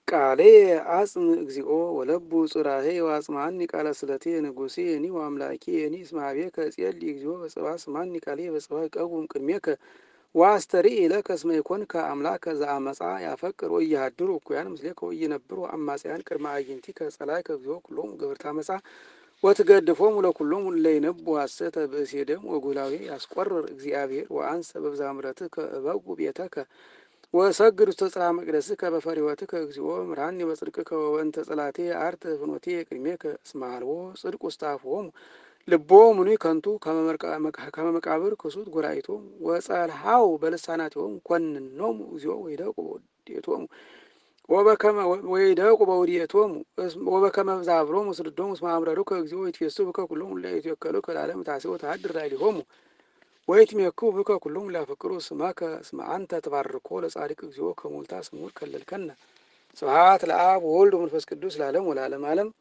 ቃሌ አጽም እግዚኦ ወለቡ ጽራሄ ወአጽምዓኒ ቃለ ስለቴ ንጉሴኒ ወአምላኬኒ እስመ ኀቤከ እጼሊ እግዚኦ በጽባሕ ስማኒ ቃሌ በጽባሕ ይቀውም ቅድሜከ ወአስተርኢ ለከ እስመ ኢኮንከ አምላከ ዘአመፃ ያፈቅር ወኢያሃድሩ እኩያን ምስሌከ ወኢይነብሩ አማጽያን ቅድመ አዕይንቲከ ጸላእከ እግዚኦ ኩሎሙ ገበርተ አመፃ ወትገድፎሙ ለኩሎሙ እለ ይነብቡ ሐሰተ ብእሴ ደም ወጉላዌ ያስቈርር እግዚአብሔር ወአንሰ በብዝኃ ምሕረትከ እበጉ ቤተከ ወሰግድ ውስተ ጽርሐ መቅደስከ በፈሪሆትከ እግዚኦ ምርሐኒ በጽድቅከ ወበእንተ ጸላቴ አርት ፍኖቴ ቅድሜከ እስመ አልቦ ጽድቅ ውስተ አፍሆሙ ልቦሙ ከንቱ ከመ መቃብር ክሱት ጐራኢቶሙ ወጸልሃው በልሳናቲሆሙ ኰንኖሙ እግዚኦ ወይደቁ በውዴቶሙ ወበከመ ብዝኃ ብሎሙ ስድዶሙ እስመ አምረሩከ እግዚኦ ይትፌስሑ ብከ ኩሎሙ እለ ይትወከሉከ ለዓለመ ታሴ ወተሃድር ላዕሌሆሙ ወይትሜክሁ ብከ ኩሎሙ ለያፈቅሩ ስመከ እስመ አንተ ትባርኮ ለጻድቅ እግዚኦ ከመ ውልታ ስሙር ከለልከነ። ስብሐት ለአብ ወወልድ ወመንፈስ ቅዱስ ለዓለሙ ወለዓለመ ዓለም።